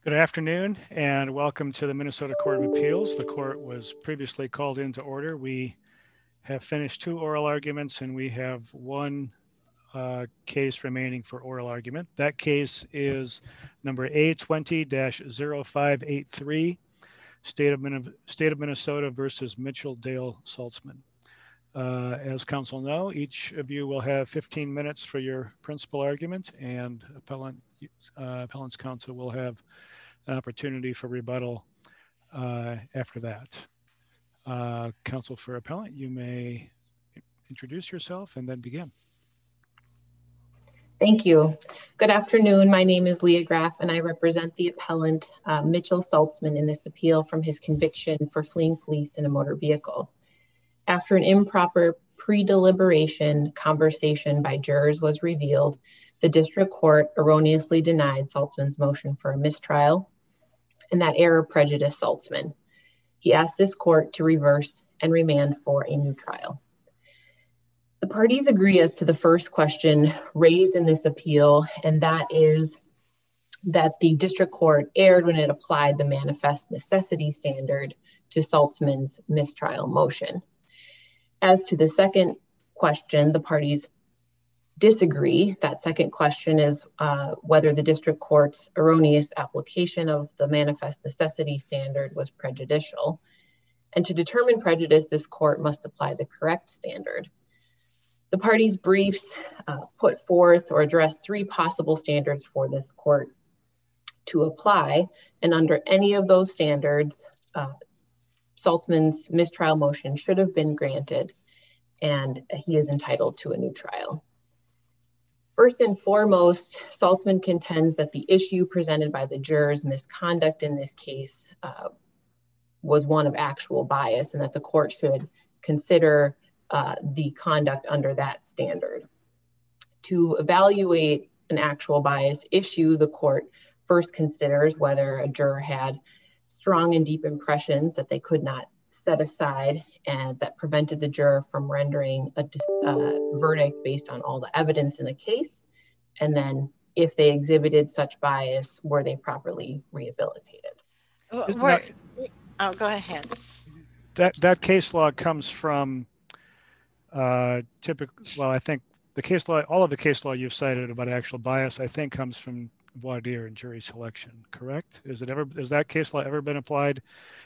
Good afternoon and welcome to the Minnesota Court of Appeals. The court was previously called into order. We have finished 2 oral arguments and we have 1 case remaining for oral argument. That case is number A20-0583, State of Minnesota versus Mitchell Dale Saltzman. As counsel know, each of you will have 15 minutes for your principal argument, and appellant's counsel will have an opportunity for rebuttal after that. Counsel for appellant, you may introduce yourself and then begin. Thank you. Good afternoon. My name is Leah Graff and I represent the appellant Mitchell Saltzman in this appeal from his conviction for fleeing police in a motor vehicle. After an improper pre-deliberation conversation by jurors was revealed, the district court erroneously denied Saltzman's motion for a mistrial, and that error prejudiced Saltzman. He asked this court to reverse and remand for a new trial. The parties agree as to the first question raised in this appeal, and that is that the district court erred when it applied the manifest necessity standard to Saltzman's mistrial motion. As to the second question, the parties disagree. That second question is whether the district court's erroneous application of the manifest necessity standard was prejudicial. And to determine prejudice, this court must apply the correct standard. The parties' briefs put forth or address 3 possible standards for this court to apply, and under any of those standards, Saltzman's mistrial motion should have been granted, and he is entitled to a new trial. First and foremost, Saltzman contends that the issue presented by the jurors' misconduct in this case was one of actual bias, and that the court should consider the conduct under that standard. To evaluate an actual bias issue, the court first considers whether a juror had strong and deep impressions that they could not set aside and that prevented the juror from rendering a verdict based on all the evidence in the case. And then if they exhibited such bias, were they properly rehabilitated? Go ahead. That case law comes from I think the case law, all of the case law you've cited about actual bias, I think comes from voir dire and jury selection, correct? Has that case law ever been applied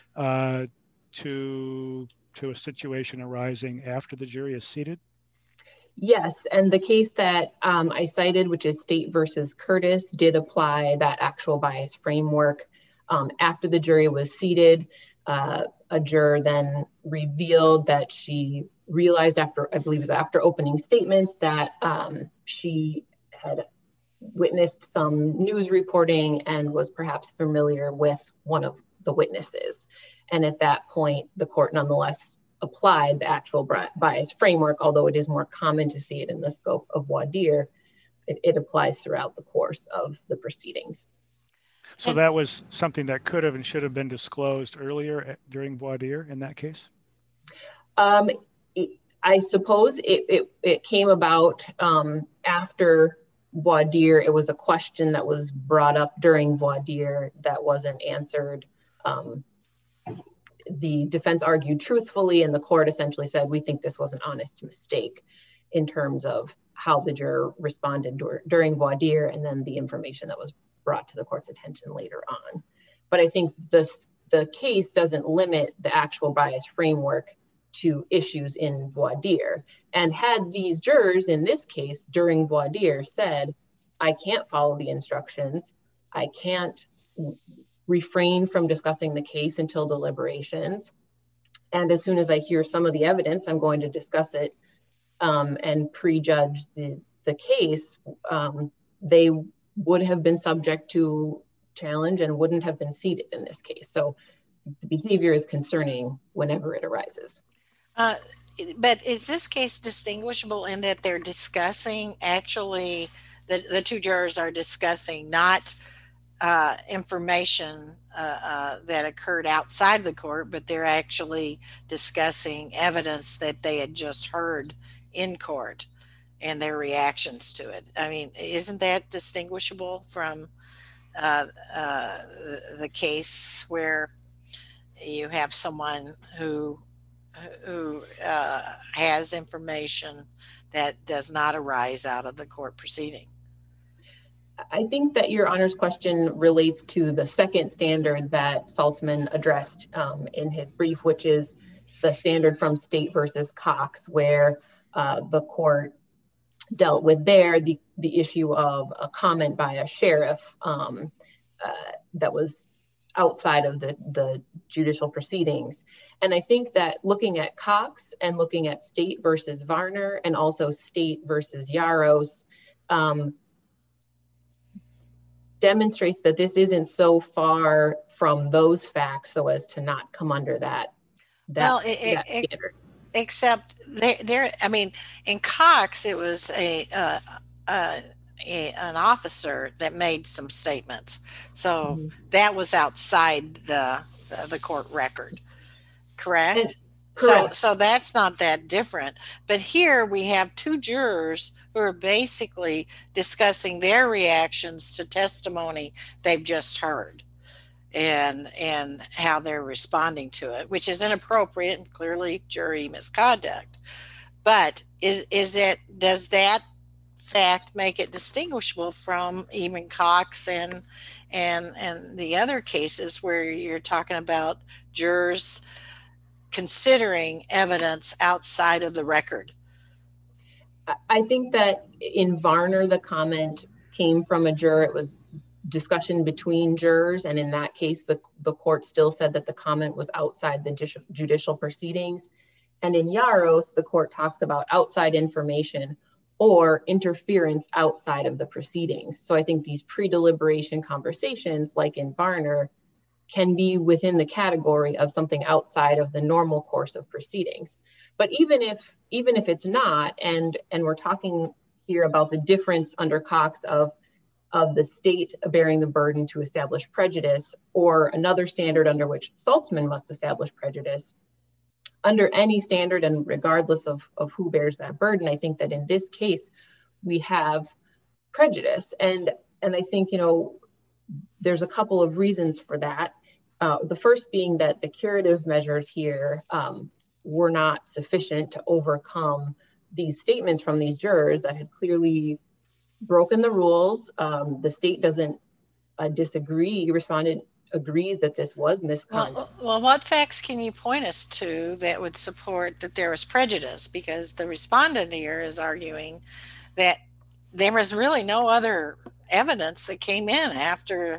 to a situation arising after the jury is seated? Yes, and the case that I cited, which is State versus Curtis, did apply that actual bias framework. After the jury was seated, a juror then revealed that she realized after opening statements that she had witnessed some news reporting and was perhaps familiar with one of the witnesses. And at that point, the court nonetheless applied the actual bias framework, although it is more common to see it in the scope of voir dire. It applies throughout the course of the proceedings. So that was something that could have and should have been disclosed earlier during voir dire in that case? I suppose it came about after voir dire. It was a question that was brought up during voir dire that wasn't answered. The defense argued truthfully, and the court essentially said, we think this was an honest mistake in terms of how the juror responded during voir dire, and then the information that was brought to the court's attention later on. But I think the case doesn't limit the actual bias framework to issues in voir dire. And had these jurors in this case during voir dire said, I can't follow the instructions, I can't refrain from discussing the case until deliberations, and as soon as I hear some of the evidence, I'm going to discuss it and prejudge the case, they would have been subject to challenge and wouldn't have been seated in this case. So the behavior is concerning whenever it arises. But is this case distinguishable in that they're discussing, actually, the 2 jurors are discussing not information that occurred outside the court, but they're actually discussing evidence that they had just heard in court and their reactions to it? I mean, isn't that distinguishable from the case where you have someone who has information that does not arise out of the court proceeding? I think that your Honor's question relates to the second standard that Saltzman addressed in his brief, which is the standard from State versus Cox, where the court dealt with there the issue of a comment by a sheriff that was outside of the judicial proceedings. And I think that looking at Cox and looking at State versus Varner and also State versus Yaros demonstrates that this isn't so far from those facts so as to not come under that standard. Except there, I mean, in Cox, it was an officer that made some statements, so that was outside the court record, correct? Correct. So that's not that different. But here we have two jurors who are basically discussing their reactions to testimony they've just heard and how they're responding to it, which is inappropriate and clearly jury misconduct. But does that fact make it distinguishable from even Cox and the other cases where you're talking about jurors considering evidence outside of the record? I think that in Varner, the comment came from a juror. It was discussion between jurors. And in that case, the court still said that the comment was outside the judicial proceedings. And in Yaros, the court talks about outside information or interference outside of the proceedings. So I think these pre-deliberation conversations, like in Varner, can be within the category of something outside of the normal course of proceedings. But even if it's not, and we're talking here about the difference under Cox of the state bearing the burden to establish prejudice, or another standard under which Saltzman must establish prejudice, under any standard and regardless of who bears that burden, I think that in this case, we have prejudice. And I think, there's a couple of reasons for that. The first being that the curative measures here were not sufficient to overcome these statements from these jurors that had clearly broken the rules. The state doesn't disagree. Respondent agrees that this was misconduct. Well, what facts can you point us to that would support that there was prejudice? Because the respondent here is arguing that there was really no other evidence that came in after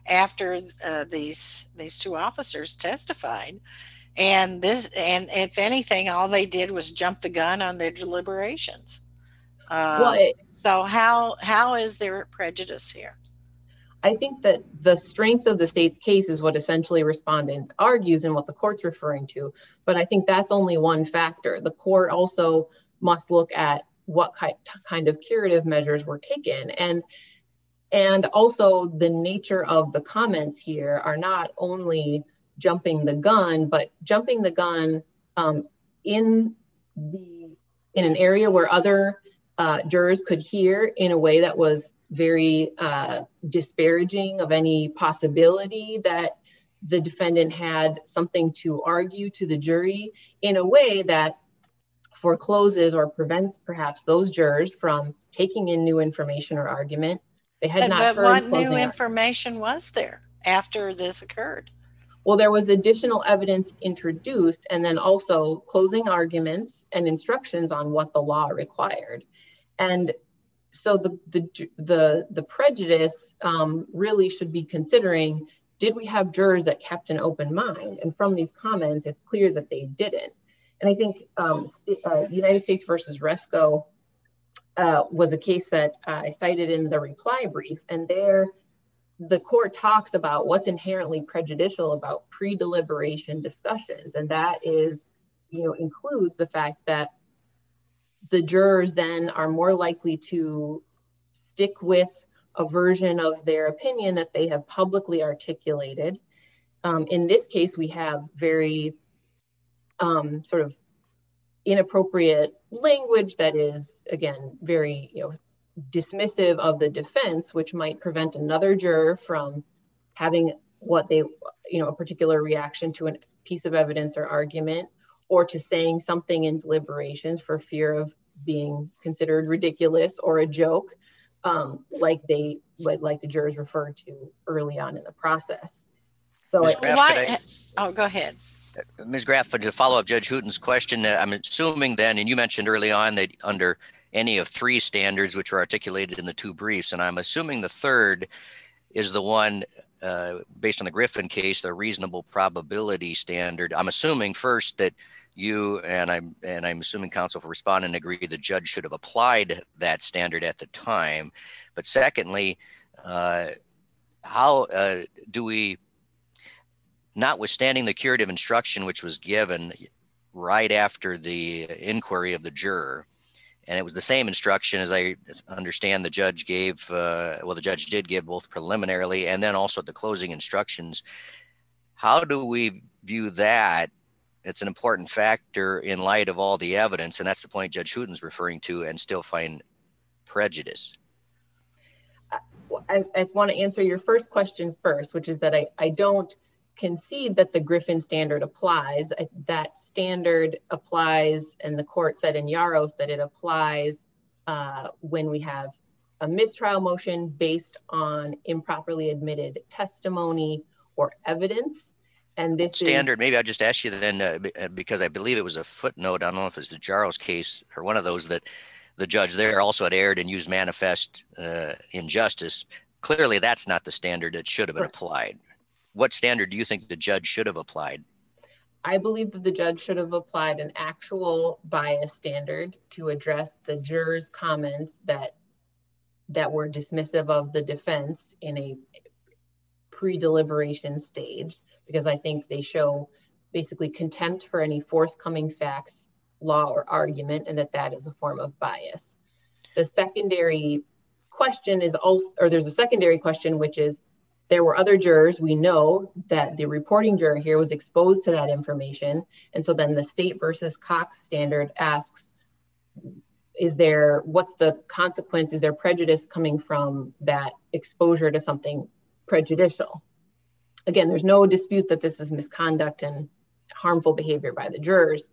these two officers testified, and if anything, all they did was jump the gun on their deliberations. So how is there prejudice here? I think that the strength of the state's case is what essentially respondent argues and what the court's referring to. But I think that's only one factor. The court also must look at what kind of curative measures were taken. And also the nature of the comments here are not only jumping the gun, but jumping the gun in an area where other jurors could hear in a way that was very disparaging of any possibility that the defendant had something to argue to the jury, in a way that forecloses or prevents perhaps those jurors from taking in new information or argument. They had not heard. But what new information was there after this occurred? Well, there was additional evidence introduced, and then also closing arguments and instructions on what the law required. And so the prejudice really should be considering, did we have jurors that kept an open mind? And from these comments, it's clear that they didn't. And I think United States versus Resco was a case that I cited in the reply brief. And there, the court talks about what's inherently prejudicial about pre-deliberation discussions. And that is, includes the fact that the jurors then are more likely to stick with a version of their opinion that they have publicly articulated. In this case, we have very sort of inappropriate language that is, again, very dismissive of the defense, which might prevent another juror from having what they, a particular reaction to a piece of evidence or argument, or to saying something in deliberations for fear of being considered ridiculous or a joke, like the jurors referred to early on in the process. So Ms. Graff, go ahead. Ms. Graff, to follow up Judge Hooten's question, I'm assuming then, and you mentioned early on that under any of three standards which were articulated in the two briefs, and I'm assuming the third is the one based on the Griffin case, the reasonable probability standard. I'm assuming first that you and I'm assuming counsel for respondent agree the judge should have applied that standard at the time. But secondly, how do we, notwithstanding the curative instruction which was given right after the inquiry of the juror, and it was the same instruction as I understand the judge gave, the judge did give both preliminarily and then also at the closing instructions. How do we view that? It's an important factor in light of all the evidence, and that's the point Judge Hooten's referring to, and still find prejudice. I want to answer your first question first, which is that I don't concede that the Griffin standard applies. That standard applies, and the court said in Yaros that it applies when we have a mistrial motion based on improperly admitted testimony or evidence. And this standard, maybe I'll just ask you then, because I believe it was a footnote, I don't know if it's the Jaros case or one of those, that the judge there also had erred and used manifest injustice. Clearly, that's not the standard that should have been applied. What standard do you think the judge should have applied? I believe that the judge should have applied an actual bias standard to address the jurors' comments that were dismissive of the defense in a pre-deliberation stage, because I think they show basically contempt for any forthcoming facts, law, or argument, and that is a form of bias. The secondary question is also, or there's a secondary question, which is, there were other jurors. We know that the reporting juror here was exposed to that information. And so then the State versus Cox standard asks, what's the consequence? Is there prejudice coming from that exposure to something prejudicial? Again, there's no dispute that this is misconduct and harmful behavior by the jurors.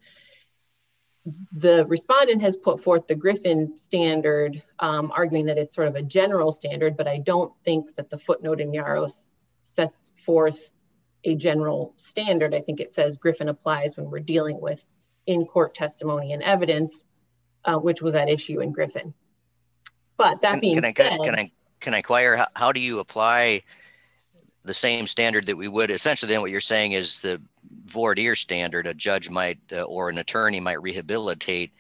The respondent has put forth the Griffin standard, arguing that it's sort of a general standard, but I don't think that the footnote in Yaros sets forth a general standard. I think it says Griffin applies when we're dealing with in-court testimony and evidence, which was at issue in Griffin. But that being said, can I inquire, how do you apply the same standard that we would, essentially then what you're saying is the voir dire standard, a judge might or an attorney might rehabilitate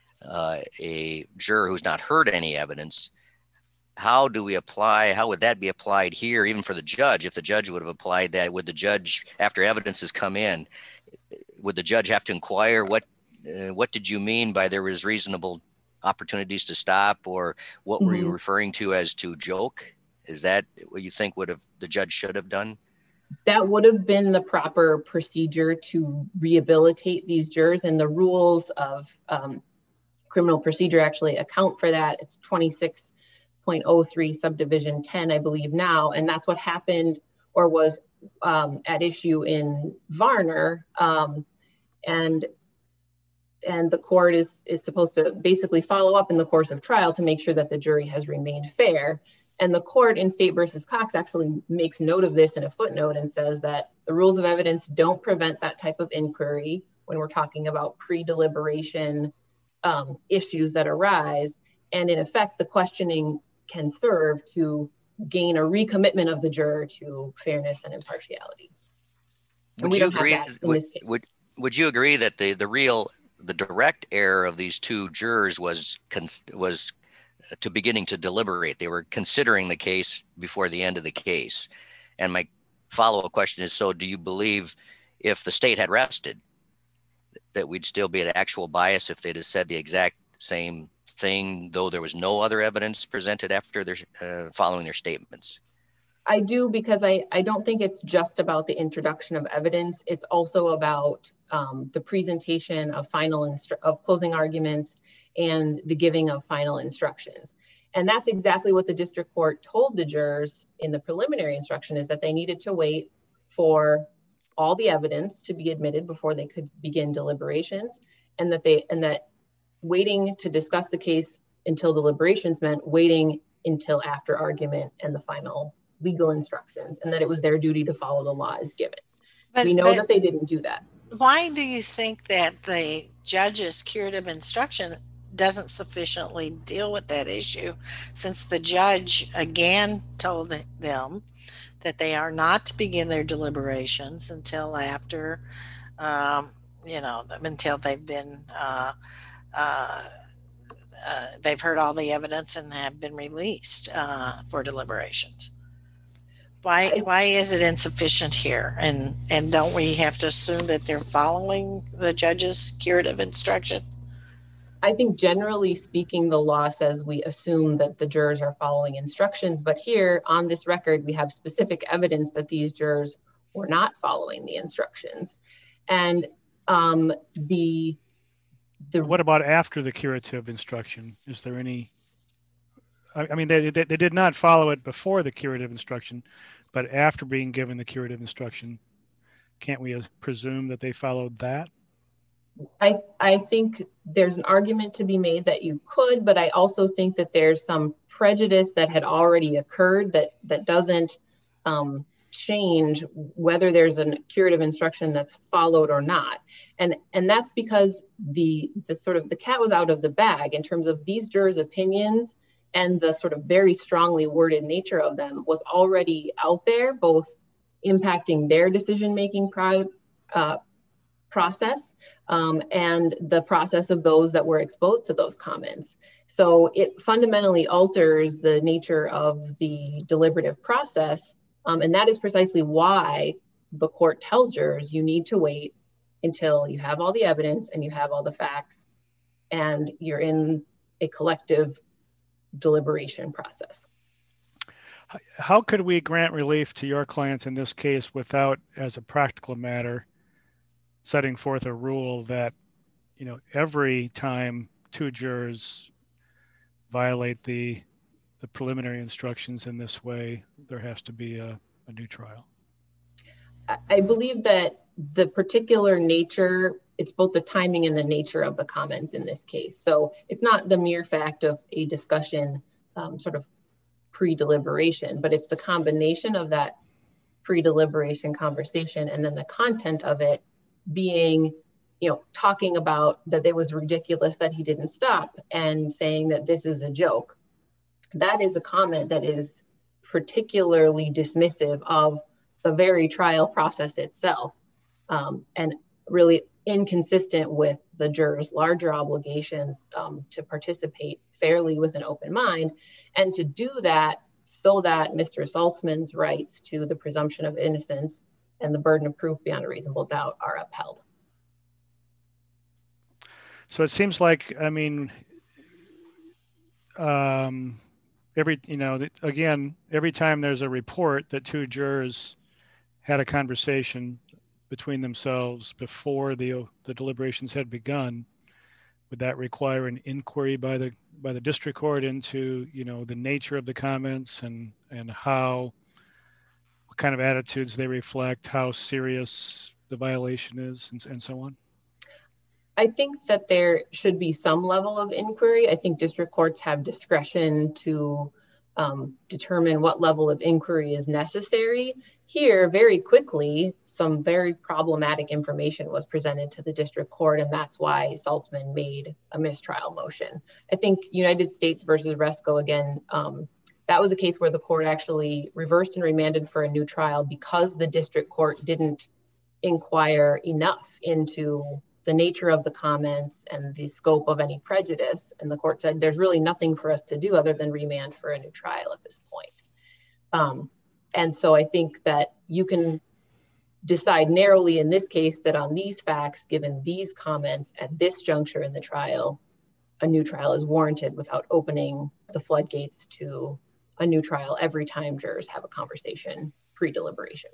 a juror who's not heard any evidence. How would that be applied here, even for the judge? If the judge would have applied that, would the judge, after evidence has come in, would the judge have to inquire what did you mean by there was reasonable opportunities to stop, or what were you referring to as to joke? Is that what you think the judge should have done? That would have been the proper procedure to rehabilitate these jurors, and the rules of criminal procedure actually account for that. It's 26.03 subdivision 10, I believe now, and that's what happened or was at issue in Varner. And the court is supposed to basically follow up in the course of trial to make sure that the jury has remained fair. And the court in State versus Cox actually makes note of this in a footnote and says that the rules of evidence don't prevent that type of inquiry when we're talking about pre-deliberation issues that arise. And in effect, the questioning can serve to gain a recommitment of the juror to fairness and impartiality. Would you agree that the direct error of these two jurors was to beginning to deliberate? They were considering the case before the end of the case. And my follow-up question is, so do you believe if the state had rested that we'd still be at actual bias if they'd have said the exact same thing, though there was no other evidence presented after their following their statements? I do, because I don't think it's just about the introduction of evidence. It's also about the presentation of closing arguments and the giving of final instructions. And that's exactly what the district court told the jurors in the preliminary instruction, is that they needed to wait for all the evidence to be admitted before they could begin deliberations, and that waiting to discuss the case until deliberations meant waiting until after argument and the final legal instructions, and that it was their duty to follow the law as given. We know that they didn't do that. Why do you think that the judge's curative instruction doesn't sufficiently deal with that issue, since the judge again told them that they are not to begin their deliberations until after, until they've been, they've heard all the evidence and have been released for deliberations? Why is it insufficient here? And don't we have to assume that they're following the judge's curative instruction? I think generally speaking, the law says we assume that the jurors are following instructions, but here on this record, we have specific evidence that these jurors were not following the instructions. And what about after the curative instruction? Is there any? I mean, they did not follow it before the curative instruction, but after being given the curative instruction, can't we presume that they followed that? I think there's an argument to be made that you could, but I also think that there's some prejudice that had already occurred that doesn't change whether there's a curative instruction that's followed or not. And that's because the cat was out of the bag in terms of these jurors' opinions, and the sort of very strongly worded nature of them was already out there, both impacting their decision-making process and the process of those that were exposed to those comments. So it fundamentally alters the nature of the deliberative process. And that is precisely why the court tells jurors you need to wait until you have all the evidence and you have all the facts and you're in a collective deliberation process. How could we grant relief to your client in this case without, as a practical matter, setting forth a rule that, every time two jurors violate the preliminary instructions in this way, there has to be a new trial? I believe that the particular nature, it's both the timing and the nature of the comments in this case. So it's not the mere fact of a discussion sort of pre-deliberation, but it's the combination of that pre-deliberation conversation and then the content of it being, talking about that it was ridiculous that he didn't stop and saying that this is a joke. That is a comment that is particularly dismissive of the very trial process itself, and really inconsistent with the jurors' larger obligations to participate fairly with an open mind, and to do that so that Mr. Saltzman's rights to the presumption of innocence and the burden of proof beyond a reasonable doubt are upheld. So it seems like, every time there's a report that two jurors had a conversation between themselves before the deliberations had begun, would that require an inquiry by the district court into, the nature of the comments and what kind of attitudes they reflect, how serious the violation is, and so on? I think that there should be some level of inquiry. I think district courts have discretion to determine what level of inquiry is necessary. Here, very quickly, some very problematic information was presented to the district court, and that's why Saltzman made a mistrial motion. I think United States versus Resco, again, that was a case where the court actually reversed and remanded for a new trial because the district court didn't inquire enough into the nature of the comments and the scope of any prejudice. And the court said, there's really nothing for us to do other than remand for a new trial at this point. And so I think that you can decide narrowly in this case that on these facts, given these comments at this juncture in the trial, a new trial is warranted without opening the floodgates to a new trial every time jurors have a conversation pre-deliberation.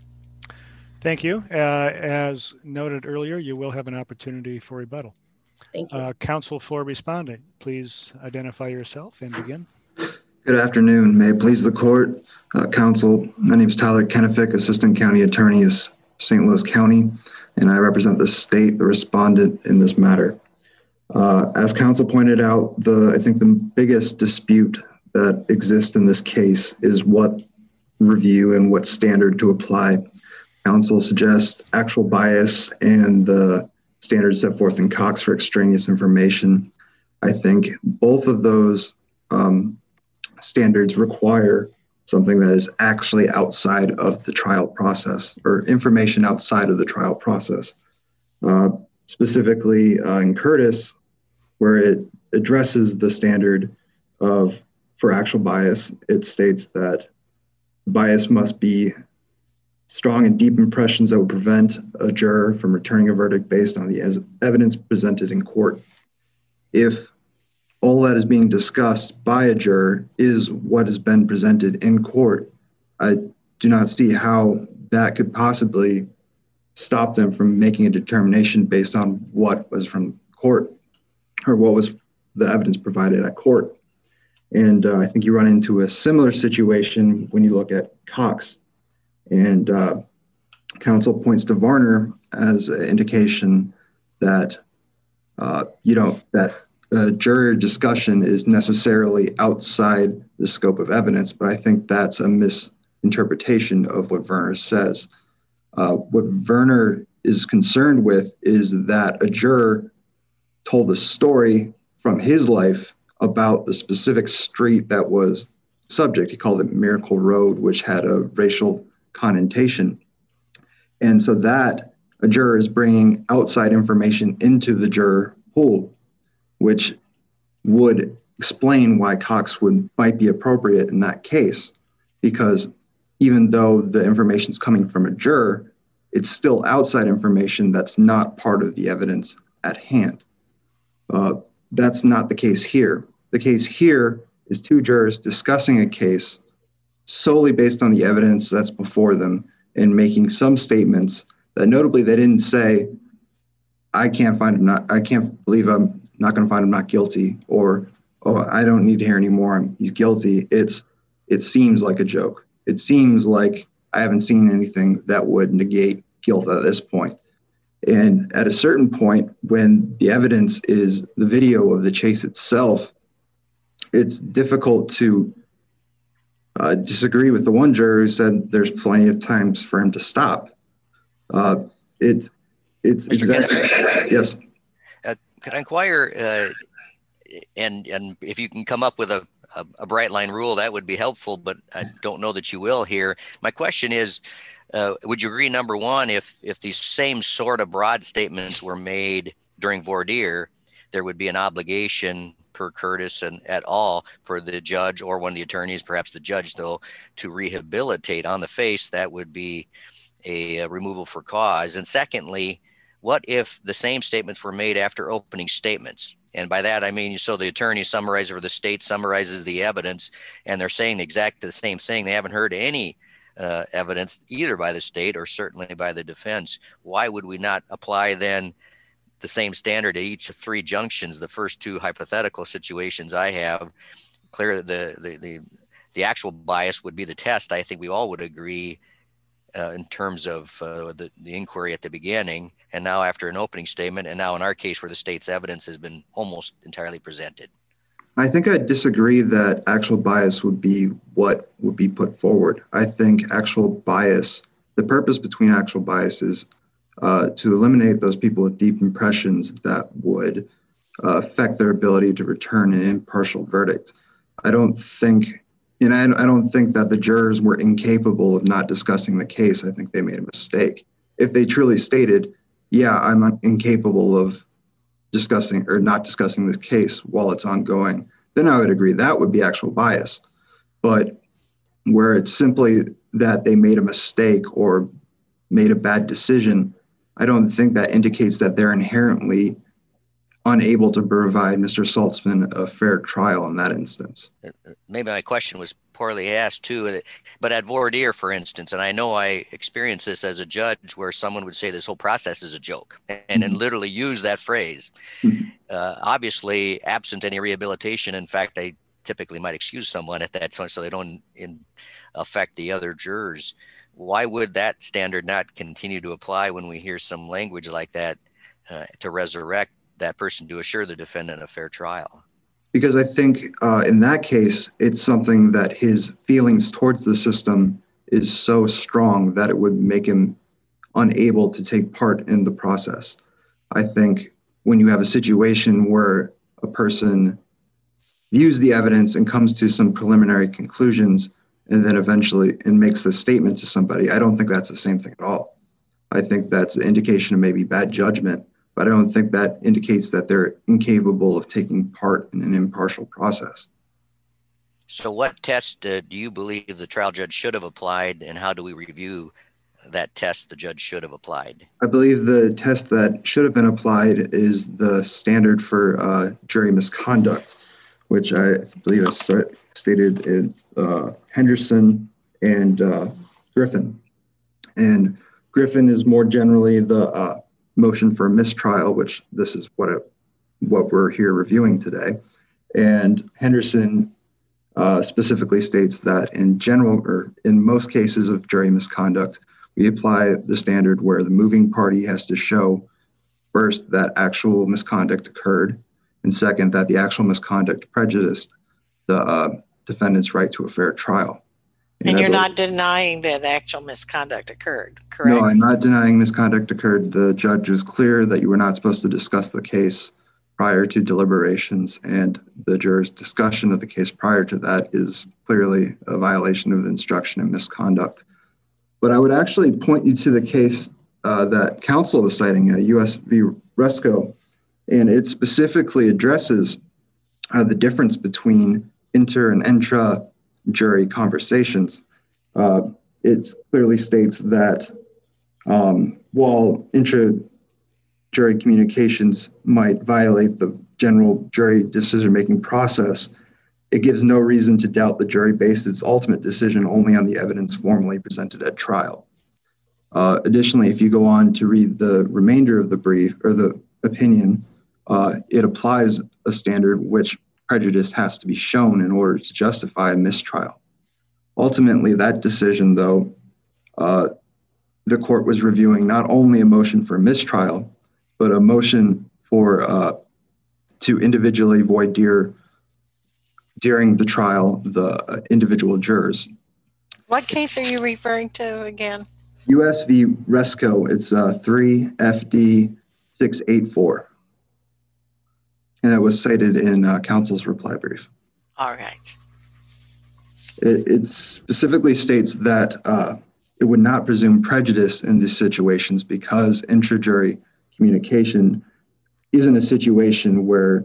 Thank you. As noted earlier, you will have an opportunity for rebuttal. Thank you. Counsel for respondent, please identify yourself and begin. Good afternoon. May it please the court, counsel. My name is Tyler Kenefick, Assistant County Attorney of St. Louis County, and I represent the state, the respondent in this matter. As counsel pointed out, I think the biggest dispute that exists in this case is what review and what standard to apply. Counsel suggests actual bias and the standards set forth in Cox for extraneous information. I think both of those standards require something that is actually outside of the trial process, or information outside of the trial process. Specifically in Curtis, where it addresses the standard for actual bias, it states that bias must be strong and deep impressions that would prevent a juror from returning a verdict based on the evidence presented in court. If all that is being discussed by a juror is what has been presented in court, I do not see how that could possibly stop them from making a determination based on what was from court or what was the evidence provided at court. And I think you run into a similar situation when you look at Cox. And counsel points to Varner as an indication that, that juror discussion is necessarily outside the scope of evidence, but I think that's a misinterpretation of what Varner says. What Varner is concerned with is that a juror told a story from his life about the specific street that was subject. He called it Miracle Road, which had a racial connotation. And so that a juror is bringing outside information into the juror pool, which would explain why Cox might be appropriate in that case, because even though the information is coming from a juror, it's still outside information that's not part of the evidence at hand. That's not the case here. The case here is two jurors discussing a case solely based on the evidence that's before them and making some statements that notably they didn't say, I can't believe I'm not going to find him not guilty, or, oh, I don't need to hear anymore, he's guilty. It seems like a joke. It seems like I haven't seen anything that would negate guilt at this point. And at a certain point, when the evidence is the video of the chase itself, it's difficult to disagree with the one juror who said there's plenty of times for him to stop. It's exactly, yes. Could I inquire, and if you can come up with a bright line rule, that would be helpful, but I don't know that you will here. My question is, would you agree, number one, if these same sort of broad statements were made during voir dire, there would be an obligation per Curtis and et al. For the judge or one of the attorneys, perhaps the judge though, to rehabilitate on the face? That would be a removal for cause. And secondly, what if the same statements were made after opening statements? And by that, I mean, so the attorney summarizes, or the state summarizes the evidence, and they're saying exactly the same thing. They haven't heard any evidence either by the state or certainly by the defense. Why would we not apply then the same standard at each of three junctions? The first two hypothetical situations I have, clear the actual bias would be the test. I think we all would agree in terms of the inquiry at the beginning, and now after an opening statement, and now in our case where the state's evidence has been almost entirely presented. I think I disagree that actual bias would be what would be put forward. I think actual bias, the purpose between actual bias is to eliminate those people with deep impressions that would affect their ability to return an impartial verdict. I don't think that the jurors were incapable of not discussing the case. I think they made a mistake. If they truly stated, yeah, I'm incapable of discussing or not discussing this case while it's ongoing, then I would agree that would be actual bias. But where it's simply that they made a mistake or made a bad decision, I don't think that indicates that they're inherently unable to provide Mr. Saltzman a fair trial in that instance. Maybe my question was poorly asked too, but at voir dire, for instance, and I know I experienced this as a judge where someone would say this whole process is a joke and then literally use that phrase. Obviously, absent any rehabilitation, in fact, I typically might excuse someone at that time so they don't affect the other jurors. Why would that standard not continue to apply when we hear some language like that to resurrect that person to assure the defendant a fair trial? Because I think in that case, it's something that his feelings towards the system is so strong that it would make him unable to take part in the process. I think when you have a situation where a person views the evidence and comes to some preliminary conclusions and then eventually makes the statement to somebody, I don't think that's the same thing at all. I think that's an indication of maybe bad judgment, but I don't think that indicates that they're incapable of taking part in an impartial process. So what test do you believe the trial judge should have applied, and how do we review that test the judge should have applied? I believe the test that should have been applied is the standard for jury misconduct, which I believe is stated in Henderson and Griffin. And Griffin is more generally the motion for mistrial, which this is what we're here reviewing today. And Henderson specifically states that in general, or in most cases of jury misconduct, we apply the standard where the moving party has to show first that actual misconduct occurred, and second, that the actual misconduct prejudiced the defendant's right to a fair trial. And you're not denying that actual misconduct occurred, correct? No, I'm not denying misconduct occurred. The judge was clear that you were not supposed to discuss the case prior to deliberations, and the juror's discussion of the case prior to that is clearly a violation of the instruction and misconduct. But I would actually point you to the case that counsel was citing, U.S. v. Resco, and it specifically addresses the difference between inter and intra jury conversations. It clearly states that while intra-jury communications might violate the general jury decision-making process, it gives no reason to doubt the jury based its ultimate decision only on the evidence formally presented at trial. Additionally, if you go on to read the remainder of the brief or the opinion, it applies a standard which prejudice has to be shown in order to justify a mistrial. Ultimately, that decision, though, the court was reviewing not only a motion for mistrial, but a motion for to individually void during the trial the individual jurors. What case are you referring to again? U.S. v. Resco. It's 3 FD 684. And that was cited in counsel's reply brief. All right. It specifically states that it would not presume prejudice in these situations because intra-jury communication isn't a situation where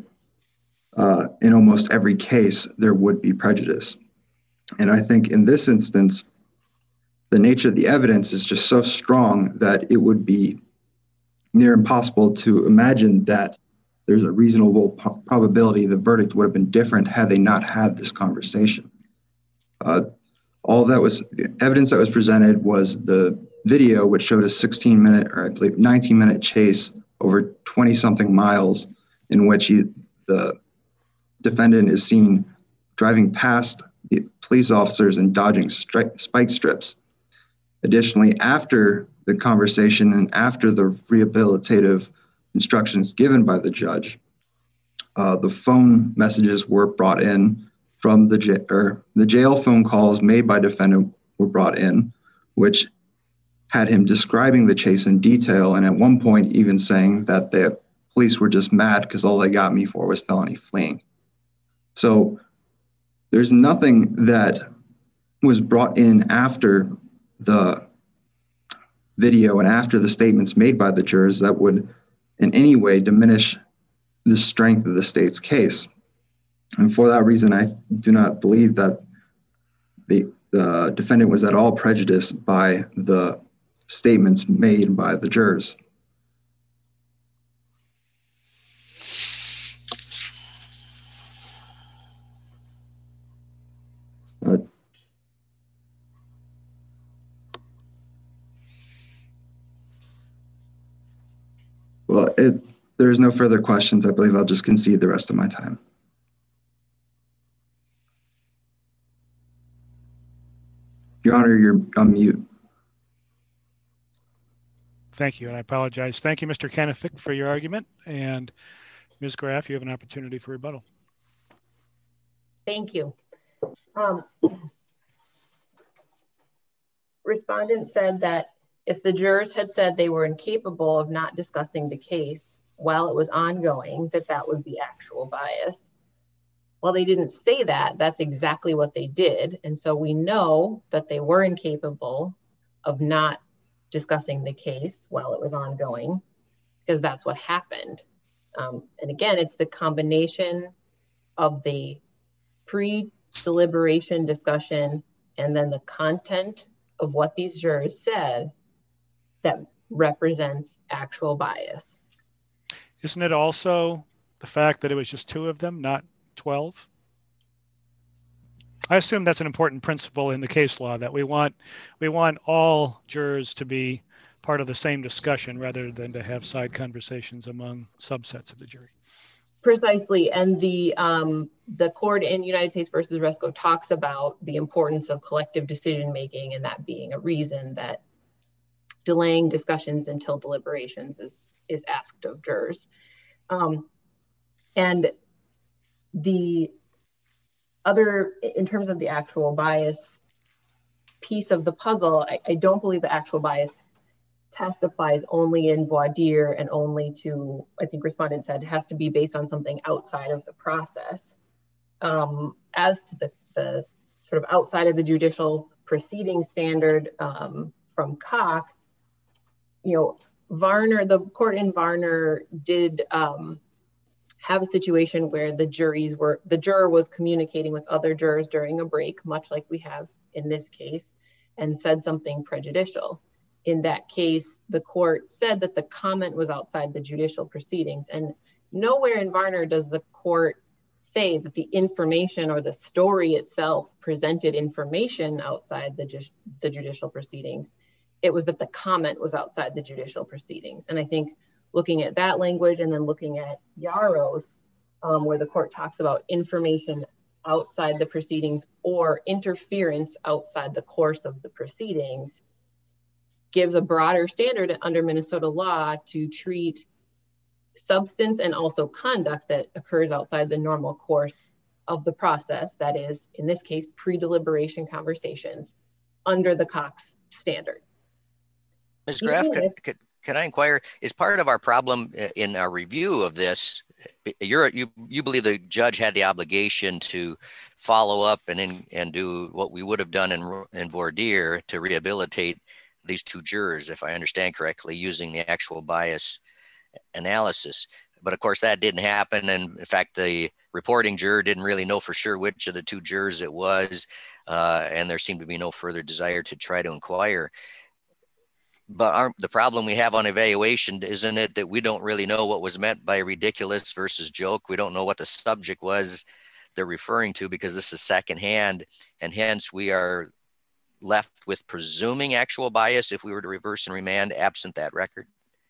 in almost every case there would be prejudice. And I think in this instance, the nature of the evidence is just so strong that it would be near impossible to imagine that there's a reasonable probability the verdict would have been different had they not had this conversation. All that was the evidence that was presented was the video, which showed a 16-minute, or I believe 19-minute chase over 20-something miles, in which the defendant is seen driving past the police officers and dodging spike strips. Additionally, after the conversation and after the rehabilitative instructions given by the judge, the phone messages were brought in from the jail. Phone calls made by defendant were brought in, which had him describing the chase in detail, and at one point even saying that the police were just mad because all they got me for was felony fleeing. So there's nothing that was brought in after the video and after the statements made by the jurors that would in any way diminish the strength of the state's case. And for that reason, I do not believe that the defendant was at all prejudiced by the statements made by the jurors. Well, there's no further questions. I believe I'll just concede the rest of my time. Your Honor, you're on mute. Thank you, and I apologize. Thank you, Mr. Kenefick, for your argument. And Ms. Graff, you have an opportunity for rebuttal. Thank you. Respondent said that if the jurors had said they were incapable of not discussing the case while it was ongoing, that would be actual bias. Well, they didn't say that. That's exactly what they did. And so we know that they were incapable of not discussing the case while it was ongoing, because that's what happened. And again, it's the combination of the pre-deliberation discussion and then the content of what these jurors said that represents actual bias. Isn't it also the fact that it was just 2 of them, not 12? I assume that's an important principle in the case law, that we want all jurors to be part of the same discussion rather than to have side conversations among subsets of the jury. Precisely, and the court in United States versus Resco talks about the importance of collective decision making, and that being a reason that delaying discussions until deliberations is asked of jurors. And the other, in terms of the actual bias piece of the puzzle, I don't believe the actual bias test applies only in voir dire and only to, I think respondent said, it has to be based on something outside of the process. As to the sort of outside of the judicial proceeding standard from Cox, Varner, the court in Varner did have a situation where the juror was communicating with other jurors during a break, much like we have in this case, and said something prejudicial. In that case, the court said that the comment was outside the judicial proceedings, and nowhere in Varner does the court say that the information or the story itself presented information outside the judicial proceedings. It was that the comment was outside the judicial proceedings. And I think looking at that language and then looking at Yaros, where the court talks about information outside the proceedings or interference outside the course of the proceedings, gives a broader standard under Minnesota law to treat substance and also conduct that occurs outside the normal course of the process, that is, in this case, pre-deliberation conversations, under the Cox standard. Ms. Graff, can I inquire, is part of our problem in our review of this, you believe the judge had the obligation to follow up and do what we would have done in voir dire to rehabilitate these 2 jurors, if I understand correctly, using the actual bias analysis. But of course that didn't happen. And in fact, the reporting juror didn't really know for sure which of the 2 jurors it was. And there seemed to be no further desire to try to inquire. But the problem we have on evaluation, isn't it that we don't really know what was meant by ridiculous versus joke? We don't know what the subject was they're referring to, because this is secondhand, and hence we are left with presuming actual bias if we were to reverse and remand absent that record?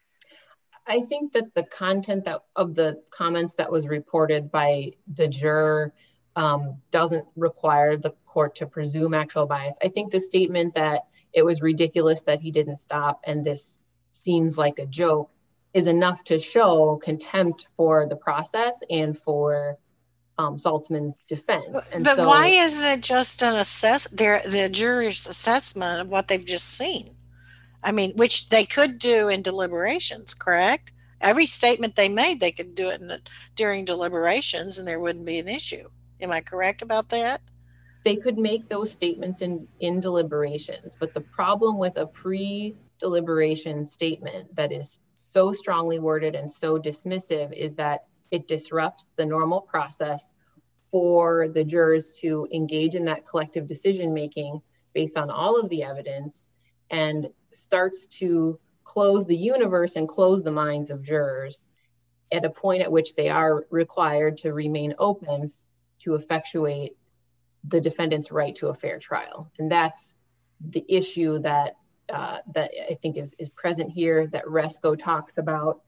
I think that the content of the comments that was reported by the juror doesn't require the court to presume actual bias. I think the statement that it was ridiculous that he didn't stop and this seems like a joke is enough to show contempt for the process and for Saltzman's defense. But why isn't it just the jury's assessment of what they've just seen? I mean, which they could do in deliberations, correct? Every statement they made, they could do it during deliberations and there wouldn't be an issue. Am I correct about that? They could make those statements in deliberations, but the problem with a pre-deliberation statement that is so strongly worded and so dismissive is that it disrupts the normal process for the jurors to engage in that collective decision-making based on all of the evidence, and starts to close the universe and close the minds of jurors at a point at which they are required to remain open to effectuate the defendant's right to a fair trial. And that's the issue that that I think is present here, that Resco talks about,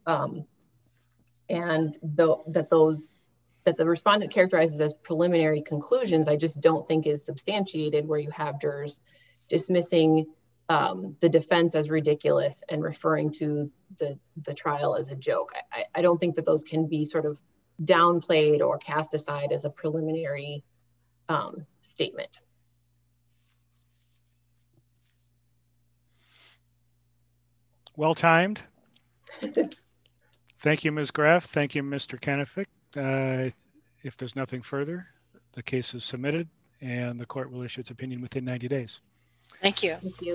and that the respondent characterizes as preliminary conclusions, I just don't think is substantiated, where you have jurors dismissing the defense as ridiculous and referring to the trial as a joke. I don't think that those can be sort of downplayed or cast aside as a preliminary statement. Well timed. Thank you, Ms. Graff. Thank you, Mr. Kenefick. If there's nothing further, the case is submitted and the court will issue its opinion within 90 days. Thank you. Thank you.